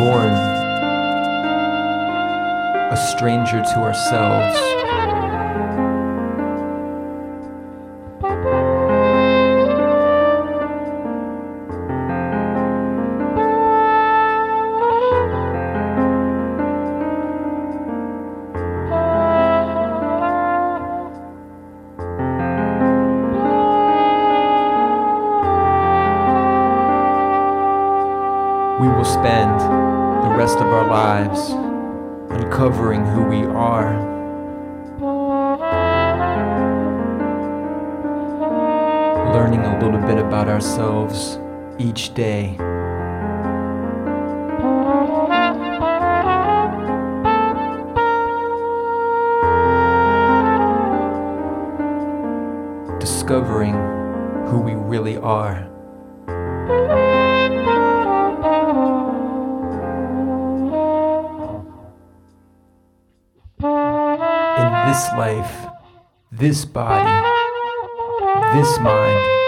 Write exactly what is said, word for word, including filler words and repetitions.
born a stranger to ourselves. We will spend the rest of our lives uncovering who we are. Learning a little bit about ourselves each day. Discovering who we really are. In this life, this body, this mind,